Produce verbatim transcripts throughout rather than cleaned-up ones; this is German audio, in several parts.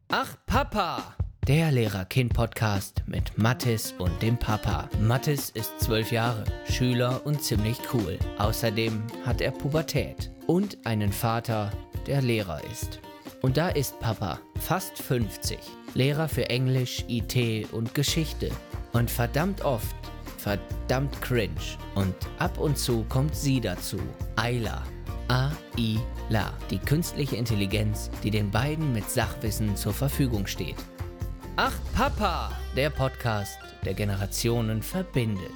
Ach Papa, der Lehrer-Kind-Podcast mit Mathis und dem Papa. Mathis ist zwölf Jahre, Schüler und ziemlich cool. Außerdem hat er Pubertät und einen Vater, der Lehrer ist. Und da ist Papa, fast fünfzig, Lehrer für Englisch, I T und Geschichte. Und verdammt oft, verdammt cringe. Und ab und zu kommt sie dazu, Ayla. A-I-La, die künstliche Intelligenz, die den beiden mit Sachwissen zur Verfügung steht. Ach Papa, der Podcast, der Generationen verbindet.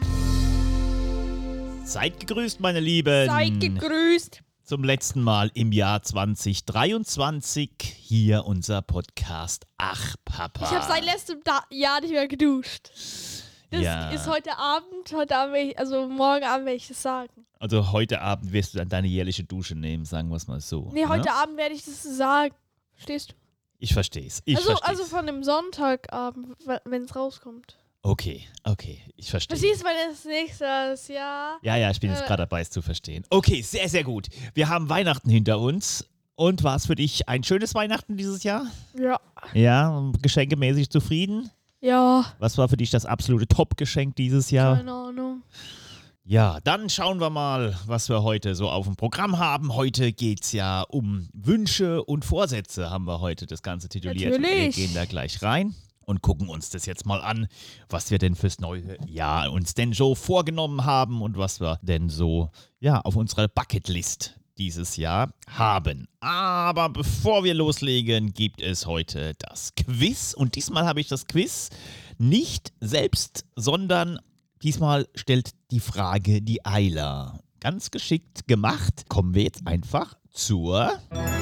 Seid gegrüßt, meine Lieben. Seid gegrüßt. Zum letzten Mal im Jahr zwanzig dreiundzwanzig hier unser Podcast Ach Papa. Ich habe seit letztem da- Jahr nicht mehr geduscht. Das Ja. ist heute Abend, heute Abend, werd ich, also morgen Abend werde ich das sagen. Also heute Abend wirst du dann deine jährliche Dusche nehmen, sagen wir es mal so. Nee, heute ne? Abend werde ich das sagen. Verstehst du? Ich versteh's. Ich also, versteh's. also von dem Sonntagabend, wenn es rauskommt. Okay, okay, ich verstehe. Verstehst du, weil das nächstes Jahr... Ja, ja, ich bin jetzt Äh. gerade dabei, es zu verstehen. Okay, sehr, sehr gut. Wir haben Weihnachten hinter uns. Und war es für dich ein schönes Weihnachten dieses Jahr? Ja. Ja, geschenkemäßig zufrieden? Ja. Was war für dich das absolute Top-Geschenk dieses Jahr? Keine Ahnung. Ja, dann schauen wir mal, was wir heute so auf dem Programm haben. Heute geht es ja um Wünsche und Vorsätze, haben wir heute das Ganze tituliert. Natürlich. Wir gehen da gleich rein und gucken uns das jetzt mal an, was wir denn fürs neue Jahr uns denn so vorgenommen haben und was wir denn so ja, auf unserer Bucketlist dieses Jahr haben. Aber bevor wir loslegen, gibt es heute das Quiz. Und diesmal habe ich das Quiz nicht selbst, sondern diesmal stellt die Frage die Ayla. Ganz geschickt gemacht. Kommen wir jetzt einfach zur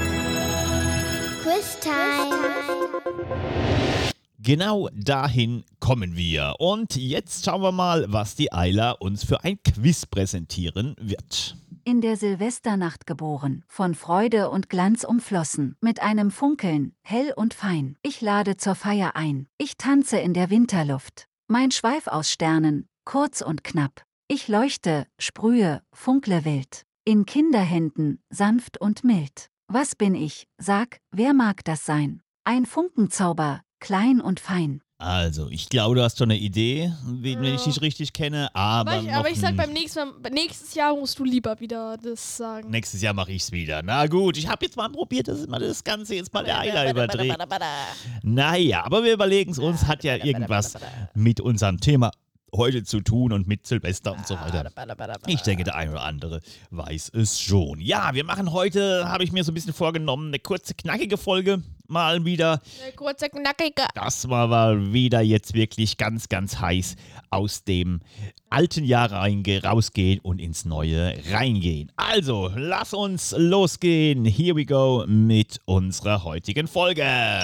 Quiz-Time. Genau dahin kommen wir. Und jetzt schauen wir mal, was die Ayla uns für ein Quiz präsentieren wird. In der Silvesternacht geboren, von Freude und Glanz umflossen, mit einem Funkeln, hell und fein. Ich lade zur Feier ein, ich tanze in der Winterluft. Mein Schweif aus Sternen, kurz und knapp. Ich leuchte, sprühe, funkle wild. In Kinderhänden, sanft und mild. Was bin ich, sag, wer mag das sein? Ein Funkenzauber, klein und fein. Also, ich glaube, du hast schon eine Idee, wen Ja. ich dich richtig kenne, aber, Aber ich, noch aber ich sag ein- beim nächsten Mal, nächstes Jahr musst du lieber wieder das sagen. nächstes Jahr mache ich es wieder. Na gut, ich habe jetzt mal probiert, dass man das Ganze jetzt mal der Ayla überdreht. Naja, aber wir überlegen es uns, hat ja irgendwas mit unserem Thema heute zu tun und mit Silvester und so weiter. Ich denke, der eine oder andere weiß es schon. Ja, wir machen heute, habe ich mir so ein bisschen vorgenommen, eine kurze, knackige Folge mal wieder. Eine kurze, knackige. Das war mal wieder jetzt wirklich ganz, ganz heiß aus dem alten Jahr reinge rausgehen und ins neue reingehen. Also, lass uns losgehen. Here we go mit unserer heutigen Folge.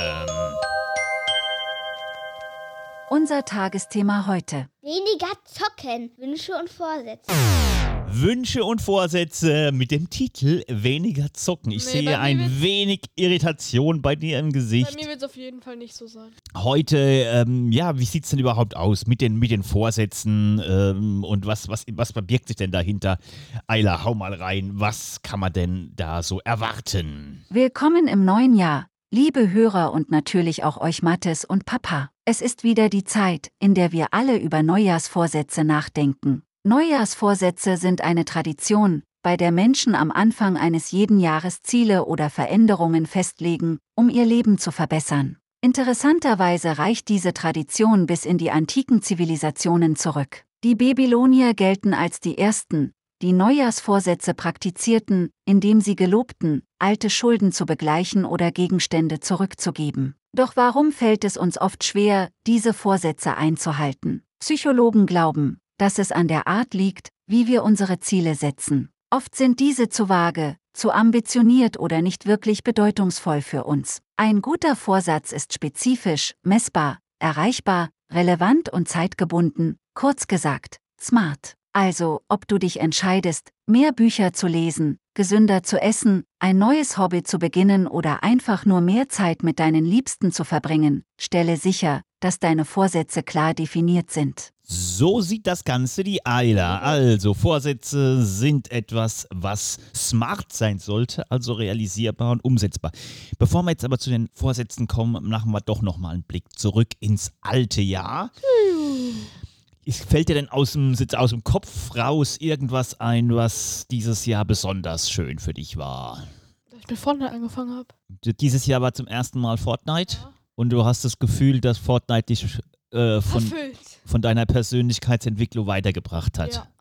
Unser Tagesthema heute. Weniger zocken. Wünsche und Vorsätze. Wünsche und Vorsätze mit dem Titel Weniger zocken. Ich Nee, sehe bei mir ein wird's- wenig Irritation bei dir im Bei Gesicht. mir wird es auf jeden Fall nicht so sein. Heute, ähm, ja, wie sieht es denn überhaupt aus mit den, mit den Vorsätzen ähm, und was, was, was verbirgt sich denn dahinter? Ayla, hau mal rein. Was kann man denn da so erwarten? Willkommen im neuen Jahr, liebe Hörer und natürlich auch euch Mathis und Papa. Es ist wieder die Zeit, in der wir alle über Neujahrsvorsätze nachdenken. Neujahrsvorsätze sind eine Tradition, bei der Menschen am Anfang eines jeden Jahres Ziele oder Veränderungen festlegen, um ihr Leben zu verbessern. Interessanterweise reicht diese Tradition bis in die antiken Zivilisationen zurück. Die Babylonier gelten als die ersten, die Neujahrsvorsätze praktizierten, indem sie gelobten, alte Schulden zu begleichen oder Gegenstände zurückzugeben. Doch warum fällt es uns oft schwer, diese Vorsätze einzuhalten? Psychologen glauben, dass es an der Art liegt, wie wir unsere Ziele setzen. Oft sind diese zu vage, zu ambitioniert oder nicht wirklich bedeutungsvoll für uns. Ein guter Vorsatz ist spezifisch, messbar, erreichbar, relevant und zeitgebunden, kurz gesagt, smart. Also, ob du dich entscheidest, mehr Bücher zu lesen, gesünder zu essen, ein neues Hobby zu beginnen oder einfach nur mehr Zeit mit deinen Liebsten zu verbringen, stelle sicher, dass deine Vorsätze klar definiert sind. So sieht das Ganze die Ayla. Also Vorsätze sind etwas, was smart sein sollte, also realisierbar und umsetzbar. Bevor wir jetzt aber zu den Vorsätzen kommen, machen wir doch nochmal einen Blick zurück ins alte Jahr. Fällt dir denn aus dem, aus dem Kopf raus irgendwas ein, was dieses Jahr besonders schön für dich war? Dass ich mit Fortnite angefangen habe. Dieses Jahr war zum ersten Mal Fortnite Ja. und du hast das Gefühl, dass Fortnite dich äh, von, Erfüllt. von deiner Persönlichkeitsentwicklung weitergebracht hat. Ja.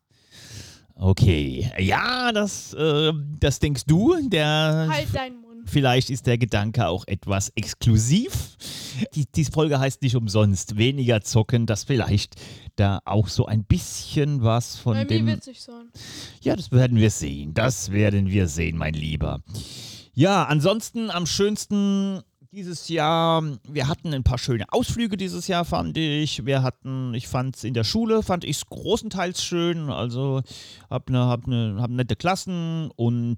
Okay, ja, das, äh, das denkst du, der... Halt deinen Mund. Vielleicht ist der Gedanke auch etwas exklusiv. Die, diese Folge heißt nicht umsonst weniger zocken, dass vielleicht da auch so ein bisschen was von Bei dem... mir wird's nicht sein. Ja, das werden wir sehen. Das werden wir sehen, mein Lieber. Ja, ansonsten am schönsten dieses Jahr, wir hatten ein paar schöne Ausflüge dieses Jahr, fand ich. Wir hatten, ich fand es in der Schule, fand ich es großenteils schön. Also hab ne, hab ne, hab nette Klassen und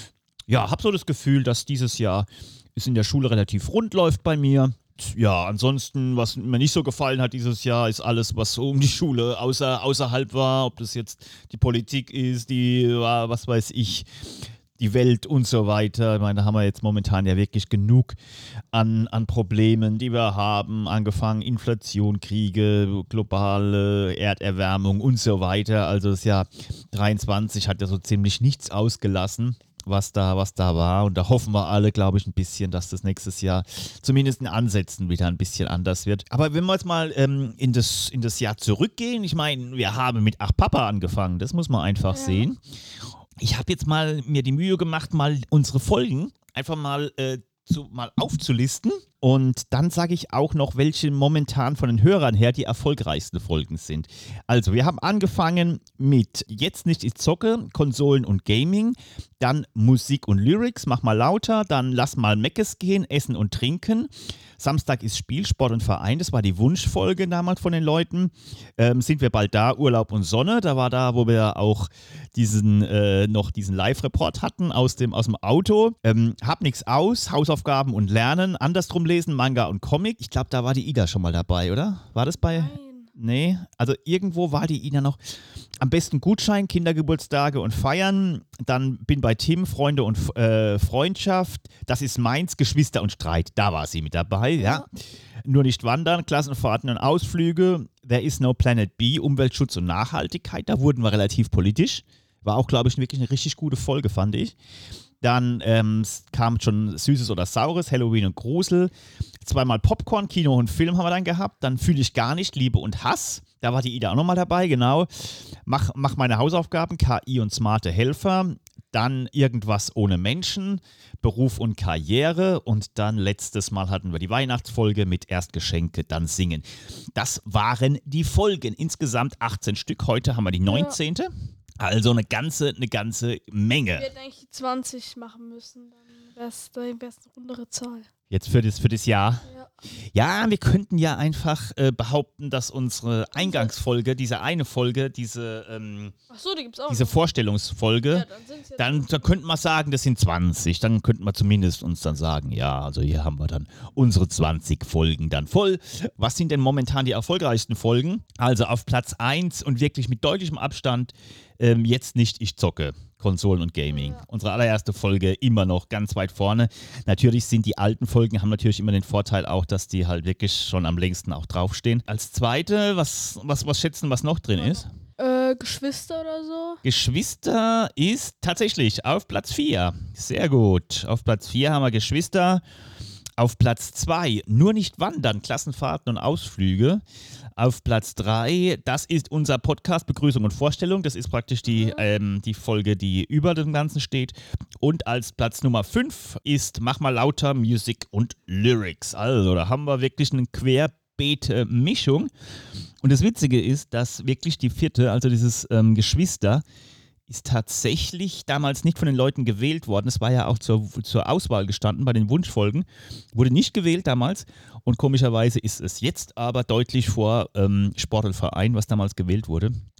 ja, hab so das Gefühl, dass dieses Jahr es in der Schule relativ rund läuft bei mir. Ja, ansonsten, was mir nicht so gefallen hat dieses Jahr, ist alles, was so um die Schule außer, außerhalb war. Ob das jetzt die Politik ist, die, was weiß ich, die Welt und so weiter. Ich meine, da haben wir jetzt momentan ja wirklich genug an, an Problemen, die wir haben. Angefangen Inflation, Kriege, globale Erderwärmung und so weiter. Also das Jahr dreiundzwanzig hat ja so ziemlich nichts ausgelassen, was da, was da war. Und da hoffen wir alle, glaube ich, ein bisschen, dass das nächstes Jahr zumindest in Ansätzen wieder ein bisschen anders wird. Aber wenn wir jetzt mal ähm, in, das, in das Jahr zurückgehen, ich meine, wir haben mit Ach Papa angefangen, das muss man einfach Ja. sehen. Ich habe jetzt mal mir die Mühe gemacht, mal unsere Folgen einfach mal, äh, zu, mal aufzulisten. Und dann sage ich auch noch, welche momentan von den Hörern her die erfolgreichsten Folgen sind. Also, wir haben angefangen mit Jetzt nicht ich zocke, Konsolen und Gaming, dann Musik und Lyrics, mach mal lauter, dann Lass mal Meckes gehen, Essen und Trinken. Samstag ist Spiel, Sport und Verein, das war die Wunschfolge damals von den Leuten. Ähm, sind wir bald da, Urlaub und Sonne, da war da, wo wir auch diesen, äh, noch diesen Live-Report hatten aus dem, aus dem Auto. Ähm, hab nix aus, Hausaufgaben und Lernen, andersrum lesen, Manga und Comic. Ich glaube, da war die Ida schon mal dabei, oder? War das bei... Nein. Nee, also irgendwo war die Ida noch. Am besten Gutschein, Kindergeburtstage und Feiern. Dann bin bei Tim, Freunde und äh, Freundschaft. Das ist meins, Geschwister und Streit. Da war sie mit dabei, ja. Nur nicht wandern, Klassenfahrten und Ausflüge. There is no Planet B, Umweltschutz und Nachhaltigkeit. Da wurden wir relativ politisch. War auch, glaube ich, wirklich eine richtig gute Folge, fand ich. Dann ähm, kam schon Süßes oder Saures, Halloween und Grusel. Zweimal Popcorn, Kino und Film haben wir dann gehabt. Dann Fühle ich gar nicht, Liebe und Hass. Da war die Ida auch nochmal dabei, genau. Mach, mach meine Hausaufgaben, K I und smarte Helfer. Dann Irgendwas ohne Menschen, Beruf und Karriere. Und dann letztes Mal hatten wir die Weihnachtsfolge mit Erst Geschenke, dann Singen. Das waren die Folgen. Insgesamt achtzehn Stück. Heute haben wir die neunzehnte. Also eine ganze, eine ganze Menge. Wir hätten eigentlich die zwanzig machen müssen. Dann wäre es eine rundere Zahl. Jetzt für das, für das Jahr. Ja. Ja, wir könnten ja einfach äh, behaupten, dass unsere Eingangsfolge, diese eine Folge, diese, ähm, Achso, die gibt's auch. diese noch. Vorstellungsfolge, Ja, dann sind's jetzt dann, dann könnten wir sagen, das sind zwanzig. Dann könnten wir zumindest uns dann sagen, ja, also hier haben wir dann unsere zwanzig Folgen dann voll. Was sind denn momentan die erfolgreichsten Folgen? Also auf Platz eins und wirklich mit deutlichem Abstand, ähm, Jetzt nicht ich zocke. Konsolen und Gaming. Ja. Unsere allererste Folge immer noch ganz weit vorne. Natürlich sind die alten Folgen, haben natürlich immer den Vorteil auch, dass die halt wirklich schon am längsten auch draufstehen. Als zweite, was, was, was schätzen, was noch drin ist? Äh, Geschwister oder so. Geschwister ist tatsächlich auf Platz vier. Sehr gut. Auf Platz vier haben wir Geschwister. Auf Platz zwei Nur nicht wandern, Klassenfahrten und Ausflüge. Auf Platz drei, das ist unser Podcast Begrüßung und Vorstellung. Das ist praktisch die, ähm, die Folge, die über dem Ganzen steht. Und als Platz Nummer fünf ist Mach mal lauter Musik und Lyrics. Also da haben wir wirklich eine Querbeet-Mischung. Und das Witzige ist, dass wirklich die vierte, also dieses ähm, Geschwister, ist tatsächlich damals nicht von den Leuten gewählt worden. Es war ja auch zur, zur Auswahl gestanden bei den Wunschfolgen. Wurde nicht gewählt damals und komischerweise ist es jetzt aber deutlich vor ähm, Sport und Verein, was damals gewählt wurde.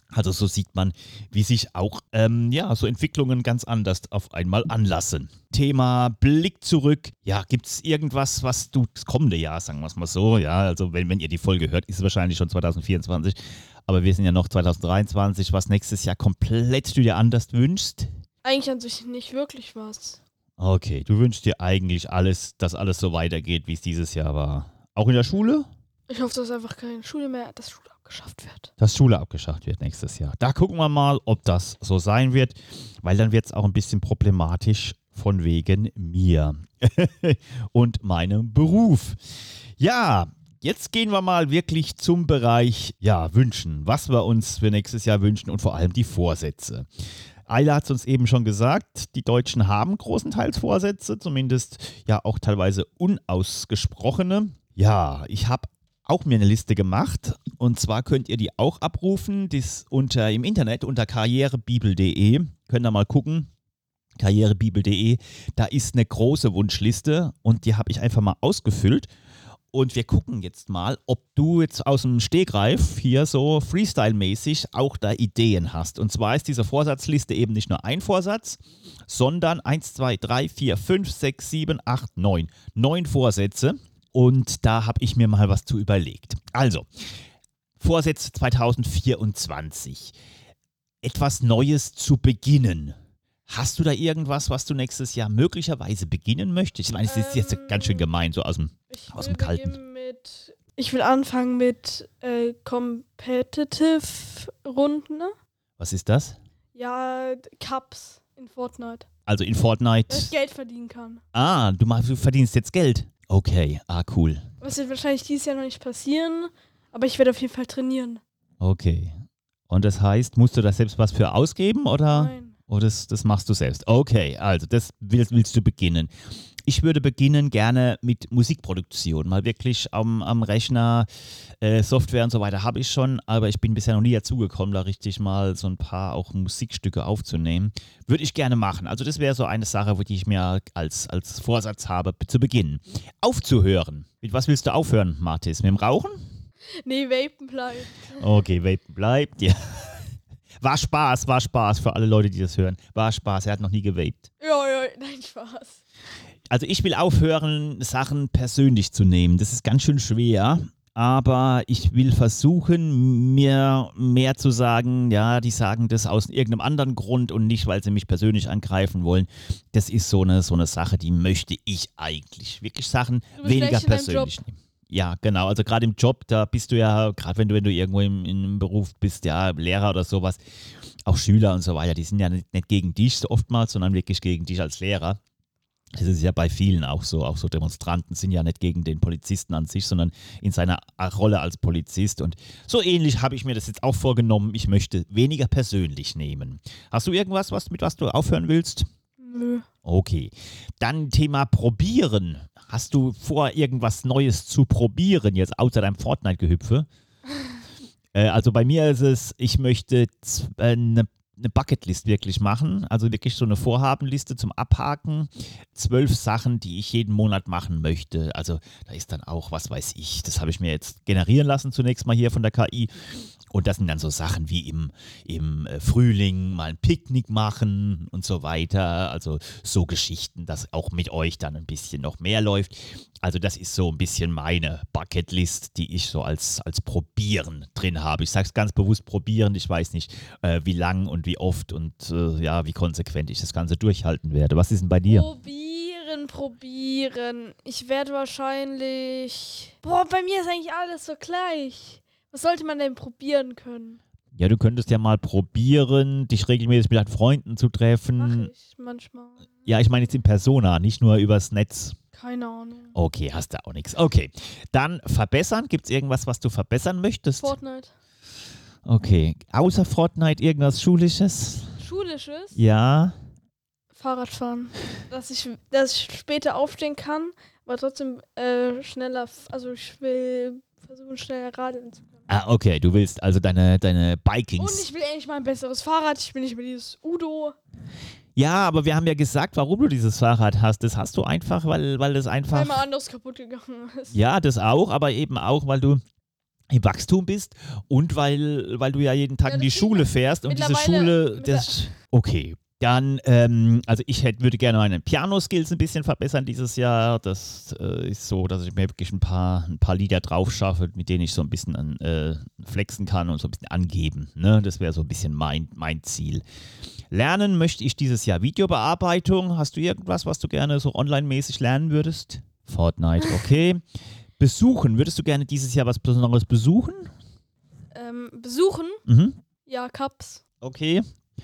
Also so sieht man, wie sich auch ähm, ja, so Entwicklungen ganz anders auf einmal anlassen. Thema Blick zurück. Ja, gibt es irgendwas, was du das kommende Jahr, sagen wir es mal so, ja, also wenn, wenn ihr die Folge hört, ist es wahrscheinlich schon zwanzig vierundzwanzig, aber wir sind ja noch zwanzig dreiundzwanzig, was nächstes Jahr komplett du dir anders wünschst? Eigentlich an sich nicht wirklich was. Okay, du wünschst dir eigentlich alles, dass alles so weitergeht, wie es dieses Jahr war. Auch in der Schule? Ich hoffe, dass einfach keine Schule mehr, dass Schule abgeschafft wird. Dass Schule abgeschafft wird nächstes Jahr. Da gucken wir mal, ob das so sein wird, weil dann wird es auch ein bisschen problematisch von wegen mir und meinem Beruf. Ja, jetzt gehen wir mal wirklich zum Bereich, ja, Wünschen. Was wir uns für nächstes Jahr wünschen und vor allem die Vorsätze. Ayla hat es uns eben schon gesagt, die Deutschen haben großenteils Vorsätze, zumindest ja auch teilweise unausgesprochene. Ja, ich habe auch mir eine Liste gemacht und zwar könnt ihr die auch abrufen, das unter im Internet unter karrierebibel punkt de, könnt ihr mal gucken, karrierebibel punkt de, da ist eine große Wunschliste und die habe ich einfach mal ausgefüllt und wir gucken jetzt mal, ob du jetzt aus dem Stegreif hier so Freestyle-mäßig auch da Ideen hast. Und zwar ist diese Vorsatzliste eben nicht nur ein Vorsatz, sondern eins, zwei, drei, vier, fünf, sechs, sieben, acht, neun. Neun Vorsätze. Und da habe ich mir mal was zu überlegt. Also, Vorsätze zwanzig vierundzwanzig. Etwas Neues zu beginnen. Hast du da irgendwas, was du nächstes Jahr möglicherweise beginnen möchtest? Ich meine, es ist jetzt Ähm, ganz schön gemein, so aus dem, Ich aus will dem Kalten. beginnen Mit, ich will anfangen mit äh, Competitive-Runden. Ne? Was ist das? Ja, Cups in Fortnite. Also in Dass ich Fortnite. Geld verdienen kann. Ah, du, machst, du verdienst jetzt Geld. Okay, ah, cool. Das wird wahrscheinlich dieses Jahr noch nicht passieren, aber ich werde auf jeden Fall trainieren. Okay. Und das heißt, musst du da selbst was für ausgeben oder? Nein. Oh, das, das machst du selbst. Okay, also das willst, willst du beginnen. Ich würde beginnen gerne mit Musikproduktion. Mal wirklich am, am Rechner, äh, Software und so weiter habe ich schon, aber ich bin bisher noch nie dazugekommen, da richtig mal so ein paar auch Musikstücke aufzunehmen. Würde ich gerne machen. Also das wäre so eine Sache, wo die ich mir als, als Vorsatz habe, zu beginnen. Aufzuhören. Mit was willst du aufhören, Martis? Mit dem Rauchen? Nee, Vapen bleibt. Okay, Vapen bleibt, ja. War Spaß, war Spaß für alle Leute, die das hören. War Spaß, er hat noch nie gewaped. Ja, ja, nein, Spaß. Also ich will aufhören, Sachen persönlich zu nehmen. Das ist ganz schön schwer, aber ich will versuchen, mir mehr zu sagen, ja, die sagen das aus irgendeinem anderen Grund und nicht, weil sie mich persönlich angreifen wollen. Das ist so eine, so eine Sache, die möchte ich eigentlich. Wirklich Sachen Du bist weniger schlecht in deinem persönlich Job. nehmen. Ja, genau. Also gerade im Job, da bist du ja, gerade wenn du, wenn du irgendwo im, in einem Beruf bist, ja, Lehrer oder sowas, auch Schüler und so weiter, die sind ja nicht, nicht gegen dich so oftmals, sondern wirklich gegen dich als Lehrer. Das ist ja bei vielen auch so. Auch so Demonstranten sind ja nicht gegen den Polizisten an sich, sondern in seiner Rolle als Polizist. Und so ähnlich habe ich mir das jetzt auch vorgenommen. Ich möchte weniger persönlich nehmen. Hast du irgendwas, was, mit was du aufhören willst? Nö. Okay. Dann Thema Probieren. Hast du vor, irgendwas Neues zu probieren, jetzt außer deinem Fortnite-Gehüpfe? äh, also bei mir ist es, ich möchte z- äh, eine eine Bucketlist wirklich machen, also wirklich so eine Vorhabenliste zum Abhaken, zwölf Sachen, die ich jeden Monat machen möchte. Also da ist dann auch, was weiß ich, das habe ich mir jetzt generieren lassen zunächst mal hier von der K I. Und das sind dann so Sachen wie im, im äh, Frühling mal ein Picknick machen und so weiter. Also so Geschichten, dass auch mit euch dann ein bisschen noch mehr läuft. Also das ist so ein bisschen meine Bucketlist, die ich so als, als Probieren drin habe. Ich sage es ganz bewusst Probieren. Ich weiß nicht, äh, wie lang und wie oft und äh, ja, wie konsequent ich das Ganze durchhalten werde. Was ist denn bei dir? Probieren, probieren. Ich werde wahrscheinlich... Boah, bei mir ist eigentlich alles so gleich. Was sollte man denn probieren können? Ja, du könntest ja mal probieren, dich regelmäßig mit deinen Freunden zu treffen. Mach ich manchmal. Ja, ich meine jetzt in Persona, nicht nur übers Netz. Keine Ahnung. Okay, hast du auch nichts. Okay, dann verbessern. Gibt es irgendwas, was du verbessern möchtest? Fortnite. Okay, außer Fortnite irgendwas Schulisches? Schulisches? Ja. Fahrradfahren. Dass ich, dass ich später aufstehen kann, aber trotzdem äh, schneller, f- also ich will versuchen, schneller radeln zu können. Ah, okay, du willst also deine, deine Und Bikings. ich will endlich mal ein besseres Fahrrad. Ich will nicht mehr dieses Udo. Ja, aber wir haben ja gesagt, warum du dieses Fahrrad hast. Das hast du einfach, weil, weil das einfach... Weil mal anderes kaputt gegangen ist. Ja, das auch, aber eben auch, weil du im Wachstum bist und weil, weil du ja jeden Tag Ja, in die das Schule stimmt. fährst und diese Mittlerweile- Schule, das, okay. Dann, ähm, also ich hätte, würde gerne meine Piano-Skills ein bisschen verbessern dieses Jahr. Das äh, ist so, dass ich mir wirklich ein paar, ein paar Lieder drauf schaffe, mit denen ich so ein bisschen an, äh, flexen kann und so ein bisschen angeben. Ne? Das wäre so ein bisschen mein, mein Ziel. Lernen möchte ich dieses Jahr Videobearbeitung. Hast du irgendwas, was du gerne so online-mäßig lernen würdest? Fortnite, okay. Besuchen, würdest du gerne dieses Jahr was Besonderes besuchen? Ähm, besuchen? Mhm. Ja, Cups. Okay.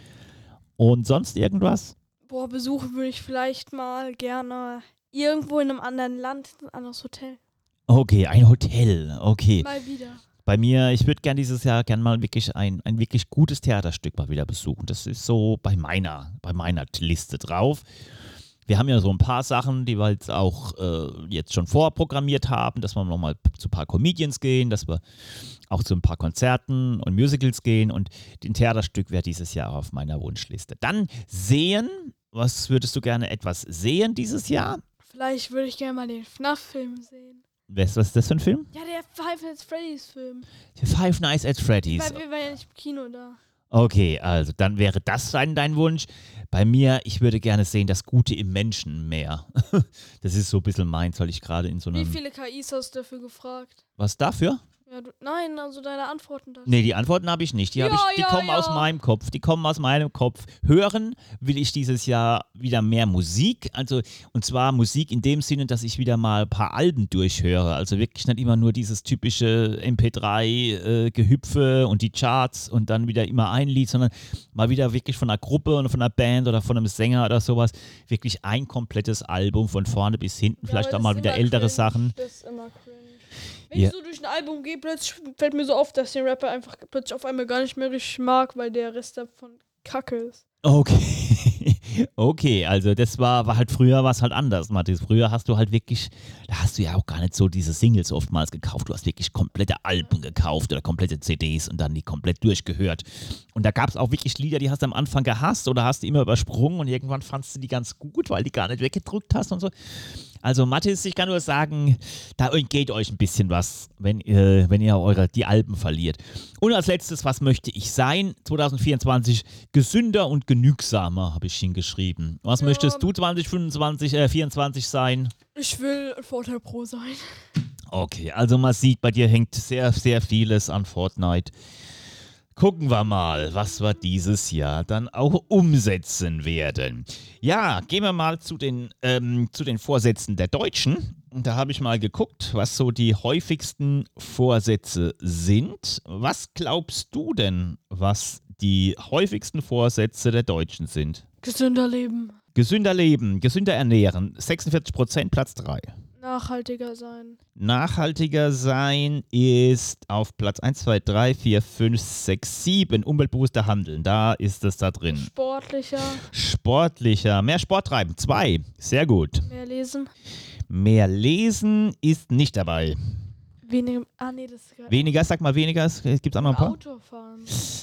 Und sonst irgendwas? Boah, besuchen würde ich vielleicht mal gerne irgendwo in einem anderen Land, ein anderes Hotel. Okay, ein Hotel, okay. Mal wieder. Bei mir, ich würde gerne dieses Jahr gerne mal wirklich ein, ein wirklich gutes Theaterstück mal wieder besuchen. Das ist so bei meiner, bei meiner Liste drauf. Wir haben ja so ein paar Sachen, die wir jetzt auch äh, jetzt schon vorprogrammiert haben, dass wir nochmal zu ein paar Comedians gehen, dass wir auch zu ein paar Konzerten und Musicals gehen und ein Theaterstück wäre dieses Jahr auf meiner Wunschliste. Dann sehen, was würdest du gerne etwas sehen dieses Jahr? Vielleicht würde ich gerne mal den F N A F-Film sehen. Was ist das für ein Film? Ja, der Five Nights at Freddy's Film. Five Nights at Freddy's. Weil wir waren ja nicht im Kino da. Okay, also dann wäre das dein, dein Wunsch. Bei mir, ich würde gerne sehen, das Gute im Menschen mehr. Das ist so ein bisschen meins, weil ich gerade in so Wie einem... viele K Is hast du dafür gefragt? Was dafür? Ja, du, nein, also deine Antworten dazu. Nee, die Antworten habe ich nicht. Die, hab Ja, ich, die ja, kommen ja. aus meinem Kopf. Die kommen aus meinem Kopf. Hören will ich dieses Jahr wieder mehr Musik. Also, und zwar Musik in dem Sinne, dass ich wieder mal ein paar Alben durchhöre. Also wirklich nicht immer nur dieses typische M P drei Gehüpfe äh, und die Charts und dann wieder immer ein Lied, sondern mal wieder wirklich von einer Gruppe oder von einer Band oder von einem Sänger oder sowas. Wirklich ein komplettes Album von vorne bis hinten. Ja, Vielleicht aber auch das mal ist wieder immer ältere cringe. Sachen. Das ist immer cringe. Wenn Ja. ich so durch ein Album gehe, plötzlich fällt mir so auf, dass ich den Rapper einfach plötzlich auf einmal gar nicht mehr richtig mag, weil der Rest davon Kacke ist. Okay, okay, also das war, war halt früher was halt anders, Matthias. Früher hast du halt wirklich, da hast du ja auch gar nicht so diese Singles oftmals gekauft. Du hast wirklich komplette Alben gekauft oder komplette C Ds und dann die komplett durchgehört. Und da gab es auch wirklich Lieder, die hast du am Anfang gehasst oder hast du immer übersprungen und irgendwann fandst du die ganz gut, weil die gar nicht weggedrückt hast und so. Also Matthias, ich kann nur sagen, da geht euch ein bisschen was, wenn, äh, wenn ihr eure, die Alben verliert. Und als letztes, was möchte ich sein? zwanzig vierundzwanzig gesünder und genügsamer, habe ich hingeschrieben. Was Ja. möchtest du zwanzig fünfundzwanzig, äh, vierundzwanzig sein? Ich will ein Vorteil Pro sein. Okay, also man sieht, bei dir hängt sehr, sehr vieles an Fortnite. Gucken wir mal, was wir dieses Jahr dann auch umsetzen werden. Ja, gehen wir mal zu den, ähm, zu den Vorsätzen der Deutschen. Und da habe ich mal geguckt, was so die häufigsten Vorsätze sind. Was glaubst du denn, was die häufigsten Vorsätze der Deutschen sind? Gesünder leben. Gesünder leben, gesünder ernähren, sechsundvierzig Prozent, Platz drei. Nachhaltiger sein. Nachhaltiger sein ist auf Platz eins, zwei, drei, vier, fünf, sechs, sieben. Umweltbewusster Handeln, da ist es da drin. Sportlicher. Sportlicher, mehr Sport treiben, zwei. Sehr gut. Mehr lesen. Mehr lesen ist nicht dabei. Weniger. Ah, nee, das ist geil. Weniger, sag mal weniger, es gibt auch noch ein paar. Auto fahren.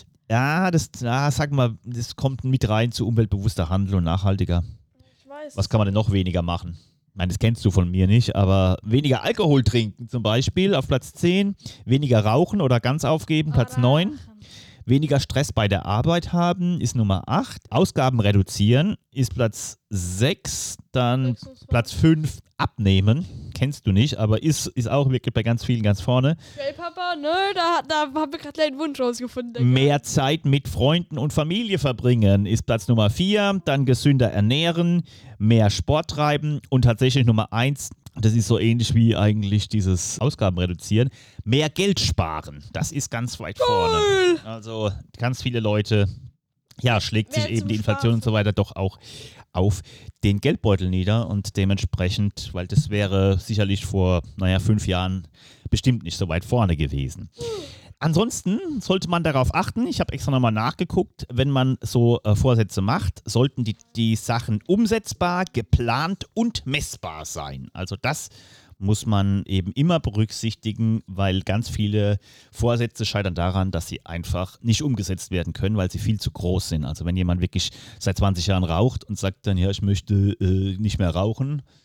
Ja, das, ja, sag mal, das kommt mit rein zu umweltbewusster Handeln und nachhaltiger. Ich weiß. Was kann man denn noch weniger machen? Ich meine, das kennst du von mir nicht, aber weniger Alkohol trinken zum Beispiel auf Platz zehn, weniger rauchen oder ganz aufgeben, Platz neun, weniger Stress bei der Arbeit haben ist Nummer acht, Ausgaben reduzieren ist Platz sechs, dann sechsundzwanzig. Platz fünf, abnehmen, kennst du nicht, aber ist, ist auch wirklich bei ganz vielen ganz vorne. Hey Papa, nö, da, da haben wir gerade einen Wunsch rausgefunden. Digga. Mehr Zeit mit Freunden und Familie verbringen ist Platz Nummer vier, dann gesünder ernähren, mehr Sport treiben und tatsächlich Nummer eins, das ist so ähnlich wie eigentlich dieses Ausgaben reduzieren, mehr Geld sparen. Das ist ganz weit vorne. Also ganz viele Leute, ja, schlägt sich Mehr eben zum die Inflation und so weiter doch auch auf den Geldbeutel nieder und dementsprechend, weil das wäre sicherlich vor, naja, fünf Jahren bestimmt nicht so weit vorne gewesen. Ansonsten sollte man darauf achten, ich habe extra nochmal nachgeguckt, wenn man so äh, Vorsätze macht, sollten die, die Sachen umsetzbar, geplant und messbar sein. Also das muss man eben immer berücksichtigen, weil ganz viele Vorsätze scheitern daran, dass sie einfach nicht umgesetzt werden können, weil sie viel zu groß sind. Also wenn jemand wirklich seit zwanzig Jahren raucht und sagt dann, ja, ich möchte äh, nicht mehr rauchen,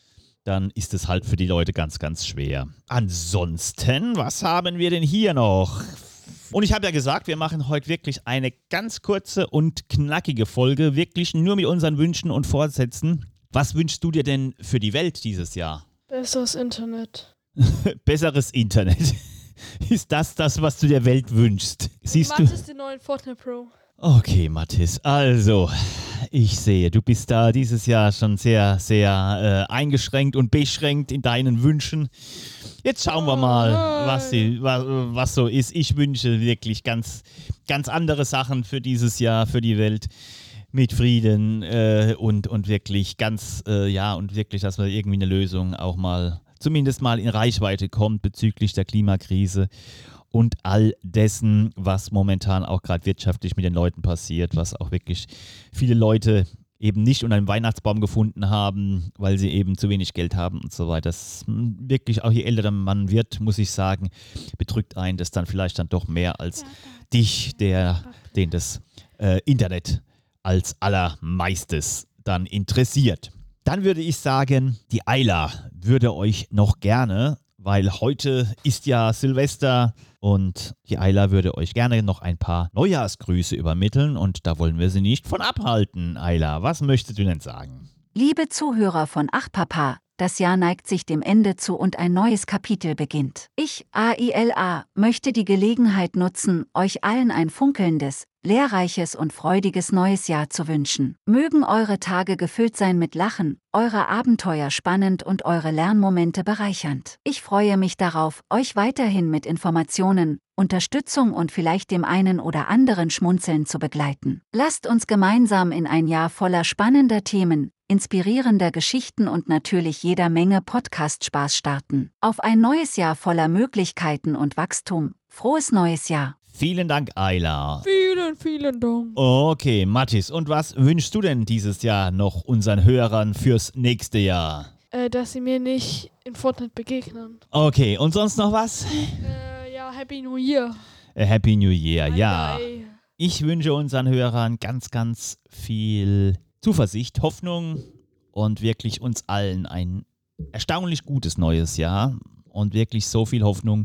dann ist es halt für die Leute ganz, ganz schwer. Ansonsten, was haben wir denn hier noch? Und ich habe ja gesagt, wir machen heute wirklich eine ganz kurze und knackige Folge, wirklich nur mit unseren Wünschen und Vorsätzen. Was wünschst du dir denn für die Welt dieses Jahr? Besseres Internet. Besseres Internet. Ist das das, was du der Welt wünschst? Siehst du? Mathis den neuen Fortnite Pro. Okay, Mathis, also, ich sehe, du bist da dieses Jahr schon sehr, sehr äh, eingeschränkt und beschränkt in deinen Wünschen. Jetzt schauen wir mal, was, die, was, was so ist. Ich wünsche wirklich ganz, ganz andere Sachen für dieses Jahr, für die Welt. Mit Frieden äh, und, und wirklich ganz, äh, ja, und wirklich, dass wir irgendwie eine Lösung auch mal, zumindest mal in Reichweite kommt bezüglich der Klimakrise. Und all dessen, was momentan auch gerade wirtschaftlich mit den Leuten passiert, was auch wirklich viele Leute eben nicht unter einem Weihnachtsbaum gefunden haben, weil sie eben zu wenig Geld haben und so weiter. Das wirklich, auch je älter man wird, muss ich sagen, bedrückt einen das dann vielleicht dann doch mehr als dich, der, den das äh, Internet als allermeistes dann interessiert. Dann würde ich sagen, die Ayla würde euch noch gerne, weil heute ist ja Silvester, und die Ayla würde euch gerne noch ein paar Neujahrsgrüße übermitteln und da wollen wir sie nicht von abhalten. Ayla, was möchtest du denn sagen? Liebe Zuhörer von Ach Papa, das Jahr neigt sich dem Ende zu und ein neues Kapitel beginnt. Ich, A I L A, möchte die Gelegenheit nutzen, euch allen ein funkelndes, lehrreiches und freudiges neues Jahr zu wünschen. Mögen eure Tage gefüllt sein mit Lachen, eure Abenteuer spannend und eure Lernmomente bereichernd. Ich freue mich darauf, euch weiterhin mit Informationen, Unterstützung und vielleicht dem einen oder anderen Schmunzeln zu begleiten. Lasst uns gemeinsam in ein Jahr voller spannender Themen, inspirierender Geschichten und natürlich jeder Menge Podcast-Spaß starten. Auf ein neues Jahr voller Möglichkeiten und Wachstum. Frohes neues Jahr! Vielen Dank, Ayla. Vielen, vielen Dank. Okay, Mathis, und was wünschst du denn dieses Jahr noch unseren Hörern fürs nächste Jahr? Äh, dass sie mir nicht in Fortnite begegnen. Okay, und sonst noch was? Äh, ja, Happy New Year. Äh, Happy New Year, Bye, ja. bye. Ich wünsche unseren Hörern ganz, ganz viel Zuversicht, Hoffnung und wirklich uns allen ein erstaunlich gutes neues Jahr und wirklich so viel Hoffnung,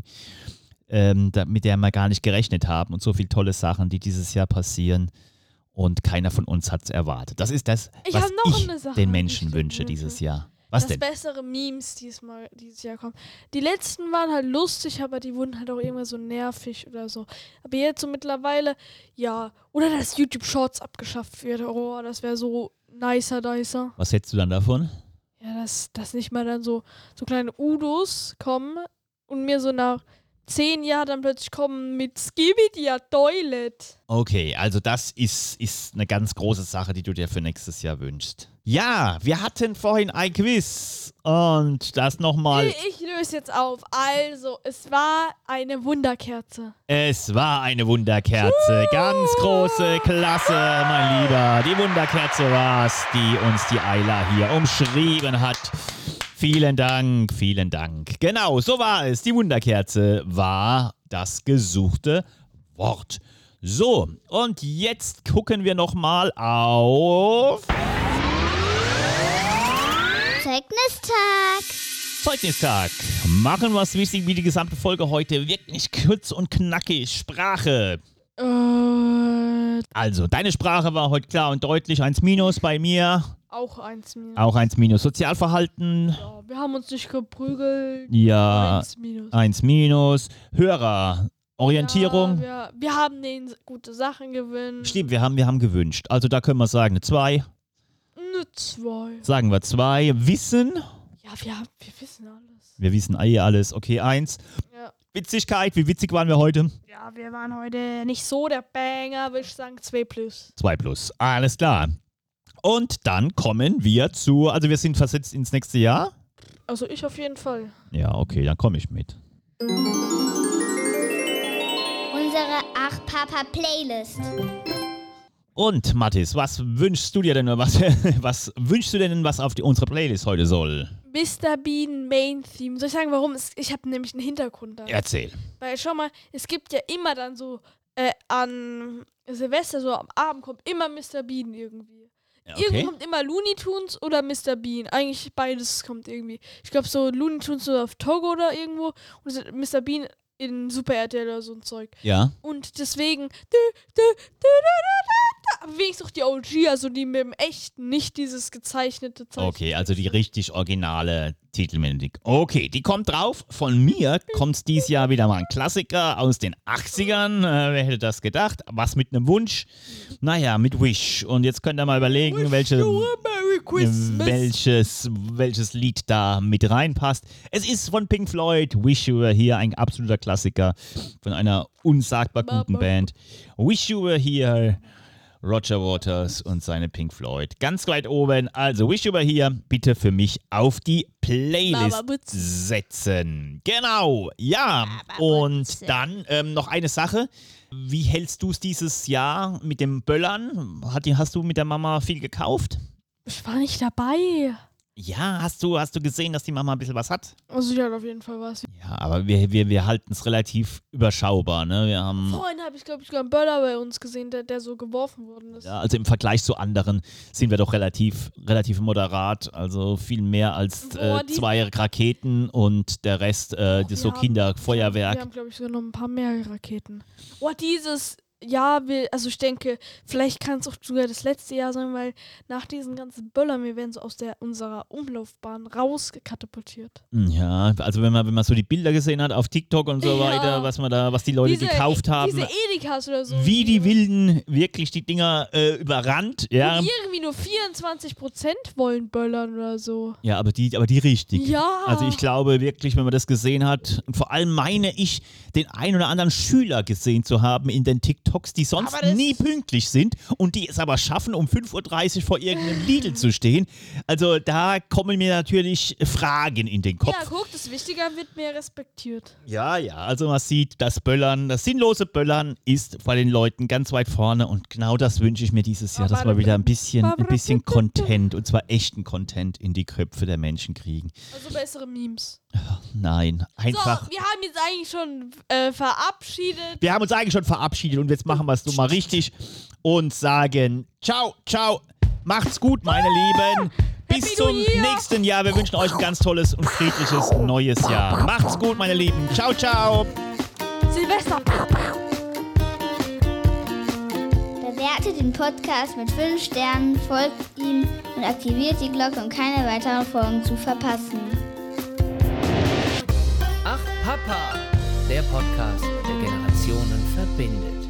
ähm, da, mit der wir gar nicht gerechnet haben und so viele tolle Sachen, die dieses Jahr passieren und keiner von uns hat es erwartet. Das ist das, Ich was hab noch ich eine Sache, den die Menschen ich wünsche wünsche. dieses Jahr. Was dass denn? bessere Memes diesmal, dieses Jahr kommen. Die letzten waren halt lustig, aber die wurden halt auch immer so nervig oder so. Aber jetzt so mittlerweile, ja. Oder dass YouTube Shorts abgeschafft wird. Oh, das wäre so nicer, nicer. Was hättest du dann davon? Ja, dass, dass nicht mal dann so, so kleine Udos kommen und mir so nach zehn Jahren dann plötzlich kommen mit Skibidi Toilet. Okay, also das ist, ist eine ganz große Sache, die du dir für nächstes Jahr wünschst. Ja, wir hatten vorhin ein Quiz und das nochmal. Ich, ich löse jetzt auf. Also, es war eine Wunderkerze. Es war eine Wunderkerze. Ganz große Klasse, mein Lieber. Die Wunderkerze war's, die uns die Ayla hier umschrieben hat. Vielen Dank, vielen Dank. Genau, so war es. Die Wunderkerze war das gesuchte Wort. So, und jetzt gucken wir nochmal auf Zeugnistag. Zeugnistag. Machen wir es wichtig wie die gesamte Folge heute. Wirklich kurz und knackig. Sprache. Äh, Also, deine Sprache war heute klar und deutlich. Eins minus bei mir. auch eins minus. Auch eins minus. Sozialverhalten. Ja, wir haben uns nicht geprügelt. Ja, Eins minus. eins minus. Hörer. Orientierung. Ja, wir, wir haben denen gute Sachen gewünscht. Stimmt, wir haben, wir haben gewünscht. Also da können wir sagen, eine zwei. Eine zwei. Sagen wir zwei. Wissen. Ja, wir, haben, wir wissen alles. Wir wissen eh alles. Okay, eins. Ja. Witzigkeit. Wie witzig waren wir heute? ja, wir waren heute nicht so der Banger, würde ich sagen zwei plus. zwei plus. Alles klar. Und dann kommen wir zu, also wir sind versetzt ins nächste Jahr. Also ich auf jeden Fall. Ja, okay, dann komme ich mit. Unsere Ach Papa Playlist. Und Mathis, was wünschst du dir denn, was, was wünschst du denn, was auf die, unsere Playlist heute soll? Mister Bean Main Theme. Soll ich sagen, warum? Es, ich habe nämlich einen Hintergrund da. Erzähl. Weil schau mal, es gibt ja immer dann so äh, an Silvester, so am Abend kommt immer Mister Bean irgendwie. Okay. Irgendwo kommt immer Looney Tunes oder Mister Bean. Eigentlich beides kommt irgendwie. Ich glaube so Looney Tunes so auf Togo oder irgendwo und Mister Bean in Super R T L oder so ein Zeug. Ja. Und deswegen dü, dü, dü, dü, dü, dü, wenigstens auch die O G, also die mit dem echten, nicht dieses gezeichnete Zeichen. Okay, also die richtig originale Titelmelodie. Okay, die kommt drauf. Von mir kommt dies Jahr wieder mal ein Klassiker aus den achtzigern. Äh, wer hätte das gedacht? Was mit einem Wunsch? Naja, mit Wish. Und jetzt könnt ihr mal überlegen, Wish welche, you a Merry Christmas. welches, welches Lied da mit reinpasst. Es ist von Pink Floyd. Wish You Were Here, ein absoluter Klassiker von einer unsagbar guten Band. Wish You Were Here. Roger Waters und seine Pink Floyd. Ganz weit oben. Also Wish You Were Here bitte für mich auf die Playlist setzen. Genau. Ja. Und dann ähm, noch eine Sache. Wie hältst du es dieses Jahr mit dem Böllern? Hat, hast du mit der Mama viel gekauft? Ich war nicht dabei. Ja, hast du, hast du gesehen, dass die Mama ein bisschen was hat? Also ja, auf jeden Fall was. Ja, aber wir, wir, wir halten es relativ überschaubar, ne? Wir haben... Vorhin habe ich, glaube ich, sogar einen Böller bei uns gesehen, der, der so geworfen worden ist. Ja, also im Vergleich zu anderen sind wir doch relativ, relativ moderat. Also viel mehr als Boah, äh, die- zwei Raketen und der Rest äh, Och, das so wir haben- Kinderfeuerwerk. Wir haben, glaube ich, sogar noch ein paar mehr Raketen. Oh, dieses Jahr will, also ich denke, vielleicht kann es auch sogar das letzte Jahr sein, weil nach diesen ganzen Böllern, wir werden so aus der, unserer Umlaufbahn rausgekatapultiert. Ja, also wenn man, wenn man so die Bilder gesehen hat auf TikTok und so Ja. weiter, was man da, was die Leute Diese- gekauft haben, Diese Edikas oder so. wie die Wilden wirklich die Dinger äh, überrannt. Ja. Und irgendwie nur vierundzwanzig Prozent wollen böllern oder so. Ja, aber die, aber die richtig. Ja. Also ich glaube wirklich, wenn man das gesehen hat, und vor allem meine ich, den ein oder anderen Schüler gesehen zu haben in den TikToks, die sonst Aber das- nie pünktlich sind und die es aber schaffen, um fünf Uhr dreißig vor irgendeinem Lidl zu stehen. Also da kommen mir natürlich Fragen in den Kopf. Ja, guck, das Wichtiger wird mehr respektiert. Ja, ja, also man sieht, das Böllern, das sinnlose Böllern ist bei den Leuten ganz weit vorne und genau das wünsche ich mir dieses Jahr, dass wir wieder ein bisschen, ein bisschen Content, und zwar echten Content in die Köpfe der Menschen kriegen. Also bessere Memes. Nein, einfach... So, wir haben jetzt eigentlich schon äh, verabschiedet. Wir haben uns eigentlich schon verabschiedet und jetzt machen wir es nun mal richtig und sagen ciao, ciao, macht's gut, meine Lieben. Bis Happy zum New Year. nächsten Jahr. Wir wünschen euch ein ganz tolles und friedliches neues Jahr. Macht's gut, meine Lieben. Ciao, ciao. Silvester. Bewertet den Podcast mit fünf Sternen, folgt ihm und aktiviert die Glocke, um keine weiteren Folgen zu verpassen. Ach Papa, der Podcast, der Generationen verbindet.